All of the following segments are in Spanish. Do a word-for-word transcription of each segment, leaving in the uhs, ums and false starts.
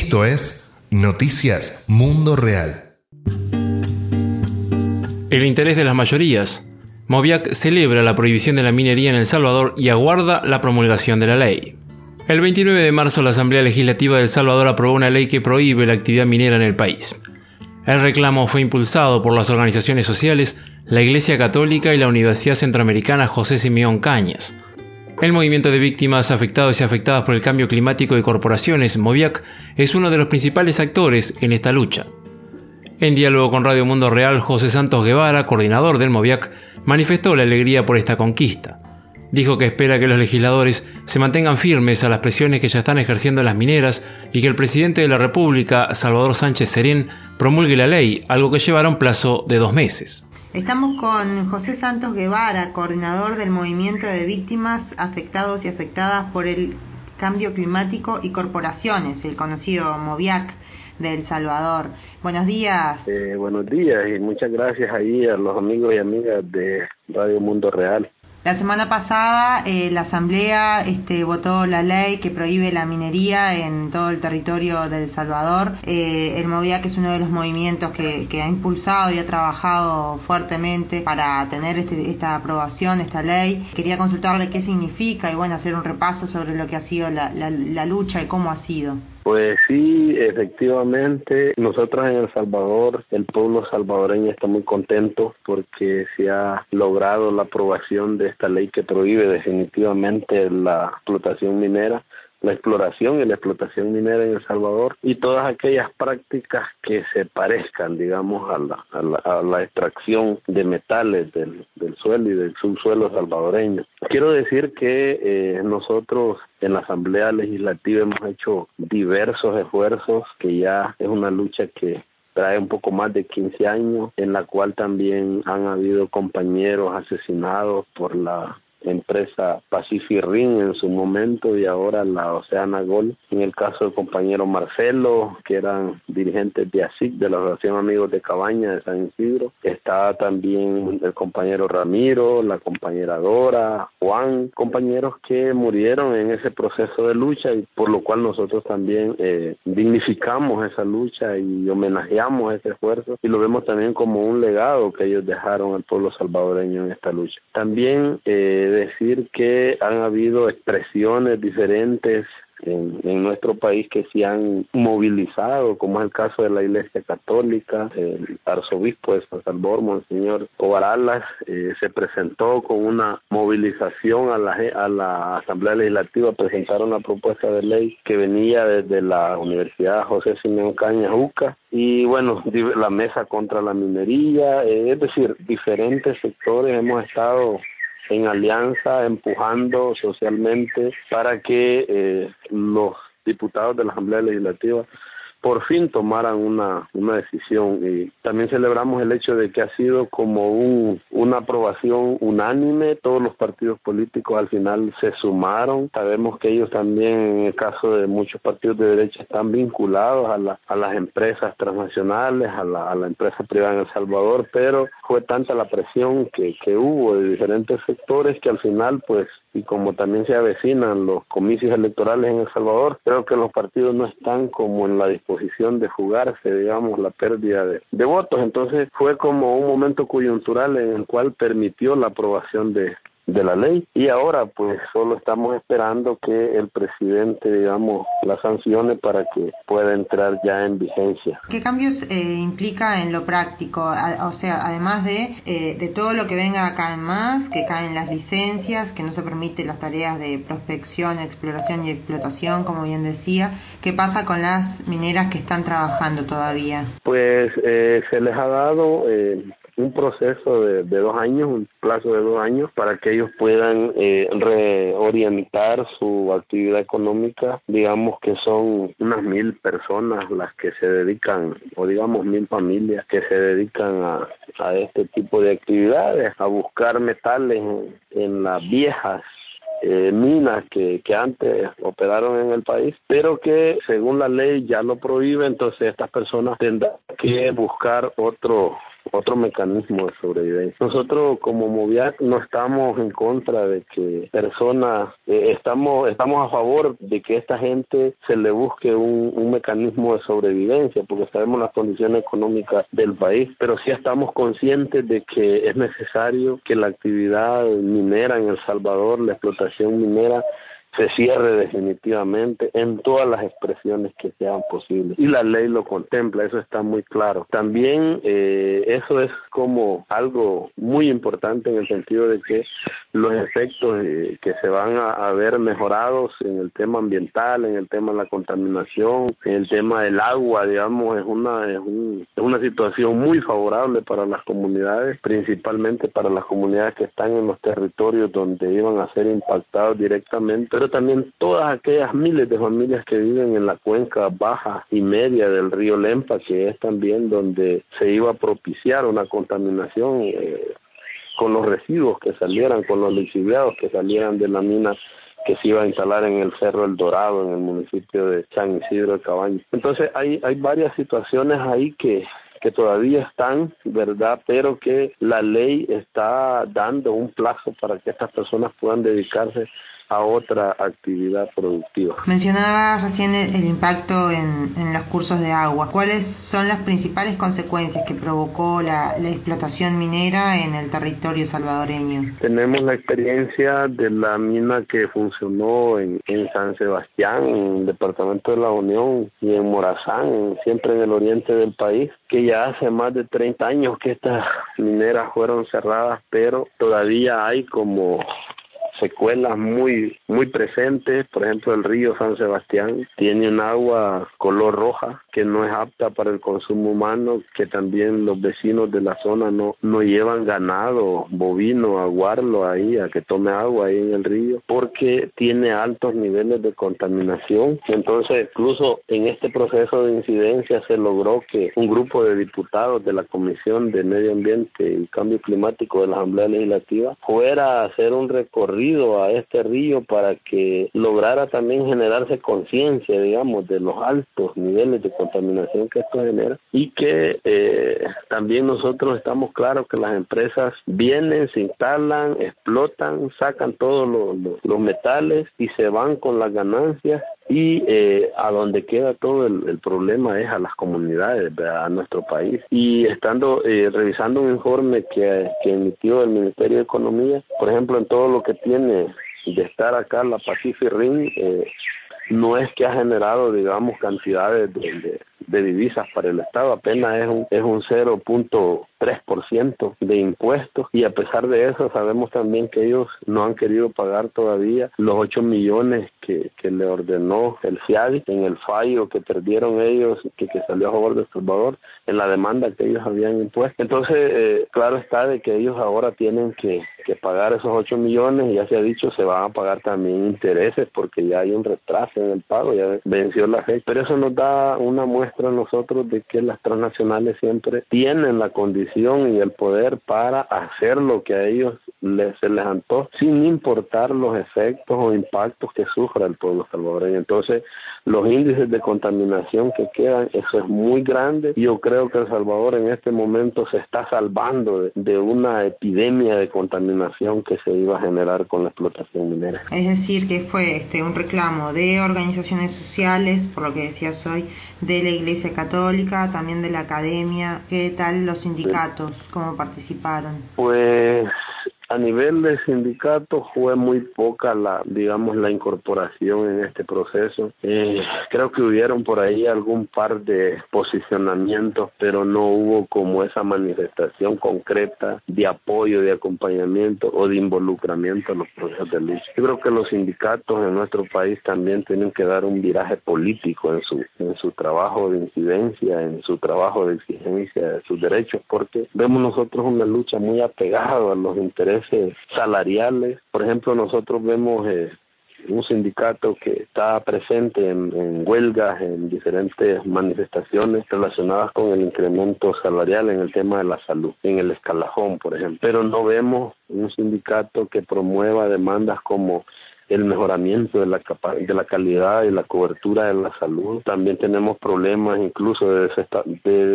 Esto es Noticias Mundo Real. El interés de las mayorías. Moviac celebra la prohibición de la minería en El Salvador y aguarda la promulgación de la ley. El veintinueve de marzo la Asamblea Legislativa de El Salvador aprobó una ley que prohíbe la actividad minera en el país. El reclamo fue impulsado por las organizaciones sociales, la Iglesia Católica y la Universidad Centroamericana José Simeón Cañas. El movimiento de víctimas afectados y afectadas por el cambio climático y corporaciones, Moviac, es uno de los principales actores en esta lucha. En diálogo con Radio Mundo Real, José Santos Guevara, coordinador del Moviac, manifestó la alegría por esta conquista. Dijo que espera que los legisladores se mantengan firmes a las presiones que ya están ejerciendo las mineras y que el presidente de la República, Salvador Sánchez Serén, promulgue la ley, algo que llevará un plazo de dos meses. Estamos con José Santos Guevara, coordinador del movimiento de víctimas afectados y afectadas por el cambio climático y corporaciones, el conocido Moviac de El Salvador. Buenos días. Eh, buenos días y muchas gracias ahí a los amigos y amigas de Radio Mundo Real. La semana pasada eh, la Asamblea este, votó la ley que prohíbe la minería en todo el territorio de El Salvador. Eh, el Moviac es uno de los movimientos que, que ha impulsado y ha trabajado fuertemente para tener este, esta aprobación, esta ley. Quería consultarle qué significa y bueno, hacer un repaso sobre lo que ha sido la, la, la lucha y cómo ha sido. Pues sí, efectivamente, nosotros en El Salvador, el pueblo salvadoreño está muy contento porque se ha logrado la aprobación de esta ley que prohíbe definitivamente la explotación minera, la exploración y la explotación minera en El Salvador y todas aquellas prácticas que se parezcan, digamos, a la, a la, a la extracción de metales del, del suelo y del subsuelo salvadoreño. Quiero decir que eh, nosotros en la Asamblea Legislativa hemos hecho diversos esfuerzos, que ya es una lucha que trae un poco más de quince años, en la cual también han habido compañeros asesinados por la empresa Pacifirin en su momento y ahora la Oceana Gold. En el caso del compañero Marcelo, que eran dirigentes de A S I C, de la Asociación Amigos de Cabaña de San Isidro. Está también el compañero Ramiro, la compañera Dora, Juan, compañeros que murieron en ese proceso de lucha y por lo cual nosotros también eh, dignificamos esa lucha y homenajeamos ese esfuerzo y lo vemos también como un legado que ellos dejaron al pueblo salvadoreño en esta lucha. También eh, decir que han habido expresiones diferentes en, en nuestro país que se han movilizado, como es el caso de la Iglesia Católica. El arzobispo de San Salvador, Monseñor Ovaralas, eh, se presentó con una movilización a la, a la Asamblea Legislativa, presentaron la propuesta de ley que venía desde la Universidad José Simeón Cañas UCA, y bueno, la Mesa contra la Minería, eh, es decir, diferentes sectores hemos estado en alianza, empujando socialmente para que eh, los diputados de la Asamblea Legislativa por fin tomaran una, una decisión. Y también celebramos el hecho de que ha sido como un, una aprobación unánime. Todos los partidos políticos al final se sumaron. Sabemos que ellos también, en el caso de muchos partidos de derecha, están vinculados a, la, a las empresas transnacionales, a la, a la empresa privada en El Salvador, pero fue tanta la presión que, que hubo de diferentes sectores que al final, pues, y como también se avecinan los comicios electorales en El Salvador, creo que los partidos no están como en la disposición de jugarse, digamos, la pérdida de, de votos. Entonces fue como un momento coyuntural en el cual permitió la aprobación de, de la ley y ahora pues solo estamos esperando que el presidente, digamos, la sancione para que pueda entrar ya en vigencia. ¿Qué cambios eh, implica en lo práctico? A, o sea, además de, eh, de todo lo que venga acá en más, que caen las licencias, que no se permite las tareas de prospección, exploración y explotación, como bien decía, ¿qué pasa con las mineras que están trabajando todavía? Pues eh, se les ha dado Eh, un proceso de, de dos años, un plazo de dos años, para que ellos puedan eh, reorientar su actividad económica. Digamos que son unas mil personas las que se dedican, o digamos mil familias que se dedican a, a este tipo de actividades, a buscar metales en, en las viejas Eh, minas que, que antes operaron en el país, pero que según la ley ya lo prohíbe. Entonces estas personas tendrán que buscar otro otro mecanismo de sobrevivencia. Nosotros como Moviac no estamos en contra de que personas, eh, estamos estamos a favor de que esta gente se le busque un, un mecanismo de sobrevivencia, porque sabemos las condiciones económicas del país, pero sí estamos conscientes de que es necesario que la actividad minera en El Salvador, la explotación minera, se cierre definitivamente en todas las expresiones que sean posibles. Y la ley lo contempla, eso está muy claro. También eh, eso es como algo muy importante en el sentido de que los efectos eh, que se van a, a ver mejorados en el tema ambiental, en el tema de la contaminación, en el tema del agua, digamos, es una, es, un, es una situación muy favorable para las comunidades, principalmente para las comunidades que están en los territorios donde iban a ser impactados directamente, pero también todas aquellas miles de familias que viven en la cuenca baja y media del río Lempa, que es también donde se iba a propiciar una contaminación eh, con los residuos que salieran, con los lixiviados que salieran de la mina que se iba a instalar en el Cerro El Dorado, en el municipio de San Isidro de Cabañas. Entonces hay, hay varias situaciones ahí que que todavía están, ¿verdad? Pero que la ley está dando un plazo para que estas personas puedan dedicarse a otra actividad productiva. Mencionaba recién el, el impacto en, en los cursos de agua. ¿Cuáles son las principales consecuencias que provocó la, la explotación minera en el territorio salvadoreño? Tenemos la experiencia de la mina que funcionó en, en San Sebastián, en el departamento de La Unión, y en Morazán, siempre en el oriente del país, que ya hace más de treinta años que estas mineras fueron cerradas, pero todavía hay como secuelas muy muy presentes. Por ejemplo, el río San Sebastián tiene un agua color roja que no es apta para el consumo humano, que también los vecinos de la zona no no llevan ganado bovino a aguarlo ahí, a que tome agua ahí en el río, porque tiene altos niveles de contaminación. Entonces, incluso en este proceso de incidencia se logró que un grupo de diputados de la Comisión de Medio Ambiente y Cambio Climático de la Asamblea Legislativa fuera a hacer un recorrido a este río para que lograra también generarse conciencia, digamos, de los altos niveles de contaminación que esto genera, y que eh, también nosotros estamos claros que las empresas vienen, se instalan, explotan, sacan todos los, los, los metales y se van con las ganancias, y eh, a donde queda todo el, el problema es a las comunidades, ¿verdad? A nuestro país. Y estando eh, revisando un informe que, que emitió el Ministerio de Economía, por ejemplo, en todo lo que tiene de estar acá la Pacific Rim, eh, no es que ha generado, digamos, cantidades de, de, de divisas para el Estado, apenas es un, es un cero punto tres por ciento de impuestos, y a pesar de eso sabemos también que ellos no han querido pagar todavía los ocho millones que, que le ordenó el FIADI en el fallo que perdieron ellos, que, que salió a favor de El Salvador, en la demanda que ellos habían impuesto. Entonces, eh, claro está de que ellos ahora tienen que, que pagar esos ocho millones, y ya se ha dicho, se van a pagar también intereses, porque ya hay un retraso en el pago, ya venció la fecha. Pero eso nos da una muestra a nosotros de que las transnacionales siempre tienen la condición y el poder para hacer lo que a ellos les, se les antoja, sin importar los efectos o impactos que sufra el pueblo salvadoreño. Entonces, los índices de contaminación que quedan, eso es muy grande. Yo creo que El Salvador en este momento se está salvando de, de una epidemia de contaminación que se iba a generar con la explotación minera. Es decir, que fue este un reclamo de organizaciones sociales, por lo que decías hoy, de la Iglesia Católica, también de la academia. ¿Qué tal los sindicatos? ¿Cómo participaron? Pues a nivel de sindicatos fue muy poca la, digamos, la incorporación en este proceso. Eh, creo que hubieron por ahí algún par de posicionamientos, pero no hubo como esa manifestación concreta de apoyo, de acompañamiento o de involucramiento en los procesos de lucha. Yo creo que los sindicatos en nuestro país también tienen que dar un viraje político en su, en su trabajo de incidencia, en su trabajo de exigencia de sus derechos, porque vemos nosotros una lucha muy apegada a los intereses salariales. Por ejemplo, nosotros vemos eh, un sindicato que está presente en, en huelgas, en diferentes manifestaciones relacionadas con el incremento salarial en el tema de la salud, en el escalafón, por ejemplo. Pero no vemos un sindicato que promueva demandas como el mejoramiento de la capa- de la calidad y la cobertura de la salud. También tenemos problemas incluso de, desesta- de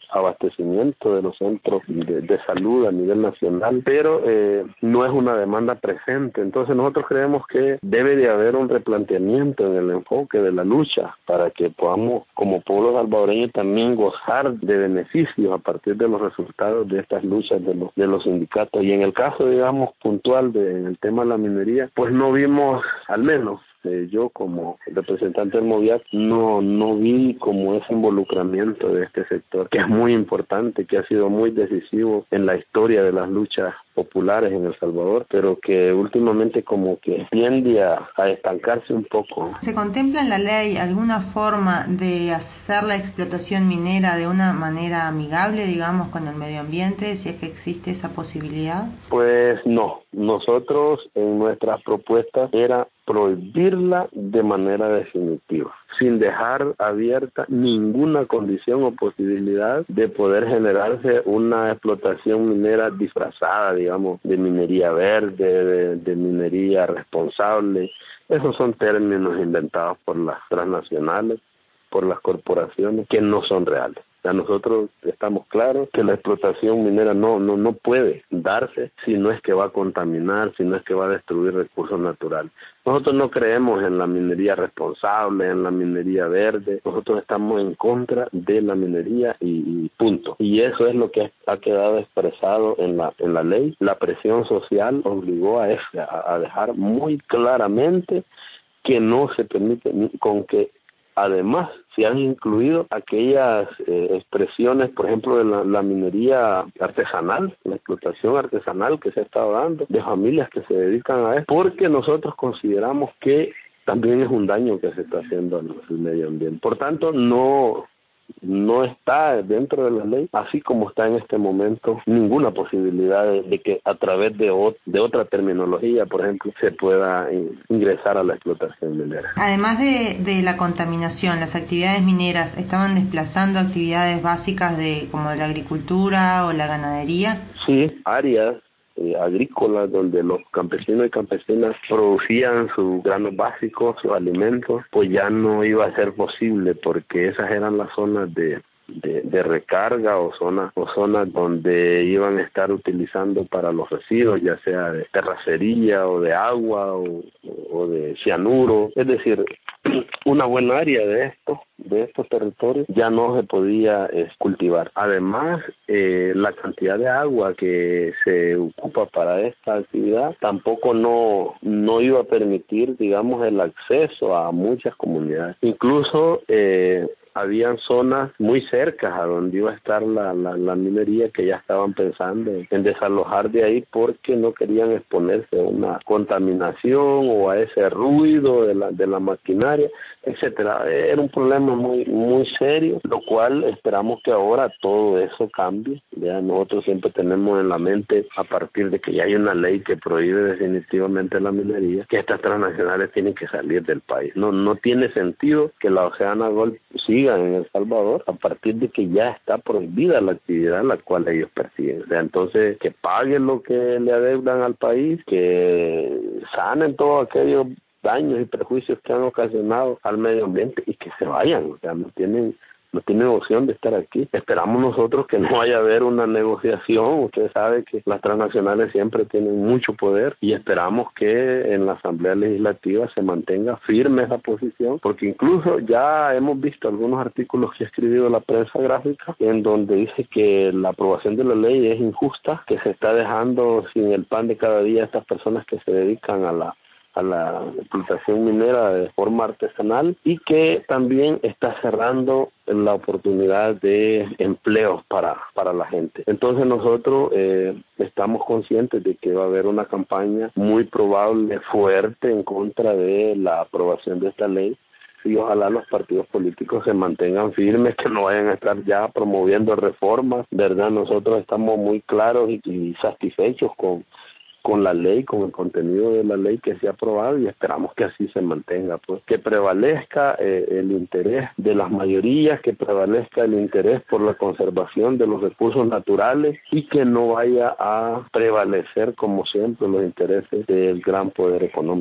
abastecimiento de los centros de, de salud a nivel nacional, pero eh, no es una demanda presente. Entonces nosotros creemos que debe de haber un replanteamiento en el enfoque de la lucha para que podamos como pueblo salvadoreño también gozar de beneficios a partir de los resultados de estas luchas de los, de los sindicatos. Y en el caso, digamos, puntual del tema de la minería, pues no vimos, al menos Eh, yo como representante del MOVIAC no no vi como ese involucramiento de este sector, que es muy importante, que ha sido muy decisivo en la historia de las luchas populares en El Salvador, pero que últimamente como que tiende a, a estancarse un poco. ¿Se contempla en la ley alguna forma de hacer la explotación minera de una manera amigable, digamos, con el medio ambiente, si es que existe esa posibilidad? Pues no, nosotros en nuestras propuestas era prohibirla de manera definitiva, sin dejar abierta ninguna condición o posibilidad de poder generarse una explotación minera disfrazada, digamos, de minería verde, de, de minería responsable. Esos son términos inventados por las transnacionales, por las corporaciones, que no son reales. O sea, nosotros estamos claros que la explotación minera no, no, no puede darse si no es que va a contaminar, si no es que va a destruir recursos naturales. Nosotros no creemos en la minería responsable, en la minería verde. Nosotros estamos en contra de la minería y, y punto. Y eso es lo que ha quedado expresado en la en la ley. La presión social obligó a, ese, a, a dejar muy claramente que no se permite, con que además se han incluido aquellas eh, expresiones, por ejemplo, de la, la minería artesanal, la explotación artesanal que se ha estado dando, de familias que se dedican a eso, porque nosotros consideramos que también es un daño que se está haciendo al medio ambiente. Por tanto, no... no está dentro de la ley, así como está en este momento ninguna posibilidad de, de que a través de, o, de otra terminología, por ejemplo, se pueda in, ingresar a la explotación minera. Además de, de la contaminación, las actividades mineras estaban desplazando actividades básicas de como la agricultura o la ganadería. Sí, áreas Eh, agrícolas donde los campesinos y campesinas producían sus granos básicos, sus alimentos, pues ya no iba a ser posible porque esas eran las zonas de De, de recarga o zonas o zonas donde iban a estar utilizando para los residuos, ya sea de terracería o de agua o, o de cianuro. Es decir, una buena área de estos de estos territorios ya no se podía eh, cultivar. Además, eh, la cantidad de agua que se ocupa para esta actividad tampoco no no iba a permitir, digamos, el acceso a muchas comunidades. Incluso eh, habían zonas muy cercas a donde iba a estar la, la, la minería que ya estaban pensando en desalojar de ahí porque no querían exponerse a una contaminación o a ese ruido de la, de la maquinaria, etcétera. Era un problema muy muy serio, lo cual esperamos que ahora todo eso cambie. Ya nosotros siempre tenemos en la mente, a partir de que ya hay una ley que prohíbe definitivamente la minería, que estas transnacionales tienen que salir del país. No no tiene sentido que la Oceana Gold siga en El Salvador a partir de que ya está prohibida la actividad en la cual ellos persiguen. O sea, entonces que paguen lo que le adeudan al país, que sanen todos aquellos daños y perjuicios que han ocasionado al medio ambiente y que se vayan. O sea, no tienen no tienen opción de estar aquí. Esperamos nosotros que no vaya a haber una negociación. Usted sabe que las transnacionales siempre tienen mucho poder y esperamos que en la Asamblea Legislativa se mantenga firme esa posición, porque incluso ya hemos visto algunos artículos que ha escrito la prensa gráfica en donde dice que la aprobación de la ley es injusta, que se está dejando sin el pan de cada día a estas personas que se dedican a la a la explotación minera de forma artesanal y que también está cerrando la oportunidad de empleos para, para la gente. Entonces nosotros eh, estamos conscientes de que va a haber una campaña muy probable, fuerte, en contra de la aprobación de esta ley. Y ojalá los partidos políticos se mantengan firmes, que no vayan a estar ya promoviendo reformas, ¿verdad? Nosotros estamos muy claros y, y satisfechos con con la ley, con el contenido de la ley que se ha aprobado y esperamos que así se mantenga, pues que prevalezca eh, el interés de las mayorías, que prevalezca el interés por la conservación de los recursos naturales y que no vaya a prevalecer como siempre los intereses del gran poder económico.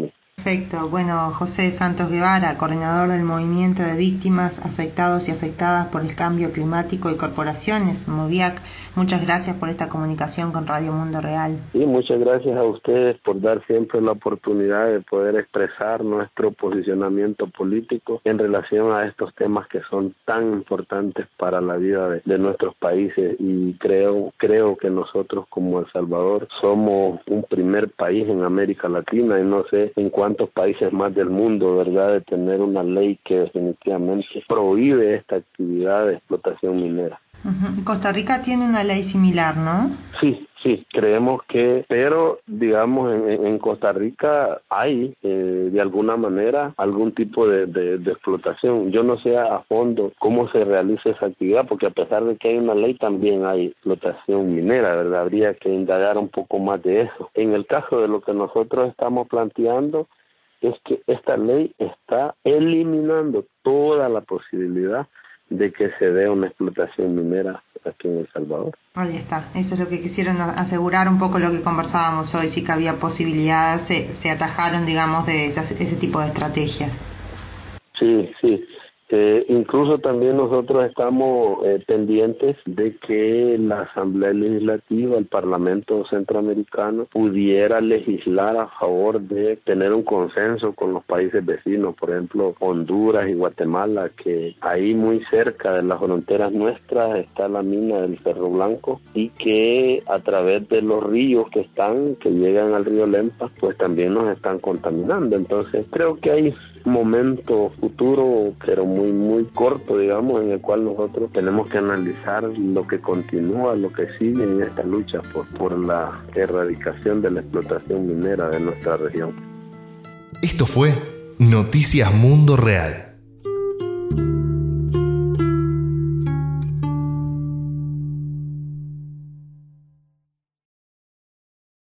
Perfecto. Bueno, José Santos Guevara, coordinador del Movimiento de Víctimas, Afectados y Afectadas por el Cambio Climático y Corporaciones, MOVIAC, muchas gracias por esta comunicación con Radio Mundo Real. Y muchas gracias a ustedes por dar siempre la oportunidad de poder expresar nuestro posicionamiento político en relación a estos temas que son tan importantes para la vida de, de nuestros países, y creo, creo que nosotros como El Salvador somos un primer país en América Latina y no sé en cuántos países más del mundo, ¿verdad?, de tener una ley que definitivamente prohíbe esta actividad de explotación minera. Uh-huh. Costa Rica tiene una ley similar, ¿no? Sí, sí, creemos que, pero digamos en, en Costa Rica hay eh, de alguna manera algún tipo de, de, de explotación. Yo no sé a fondo cómo se realiza esa actividad, porque a pesar de que hay una ley también hay explotación minera, ¿verdad? Habría que indagar un poco más de eso. En el caso de lo que nosotros estamos planteando es que esta ley está eliminando toda la posibilidad de que se dé una explotación minera aquí en El Salvador. Ahí está, eso es lo que quisieron asegurar, un poco lo que conversábamos hoy, si que había posibilidades, se, se atajaron, digamos, de ese, ese tipo de estrategias. Sí, sí. Eh, incluso también nosotros estamos eh, pendientes de que la Asamblea Legislativa, el Parlamento Centroamericano, pudiera legislar a favor de tener un consenso con los países vecinos, por ejemplo Honduras y Guatemala, que ahí muy cerca de las fronteras nuestras está la mina del Cerro Blanco, y que a través de los ríos que están, que llegan al río Lempa, pues también nos están contaminando. Entonces creo que hay un momento futuro, pero muy muy corto, digamos, en el cual nosotros tenemos que analizar lo que continúa, lo que sigue en esta lucha por, por la erradicación de la explotación minera de nuestra región. Esto fue Noticias Mundo Real.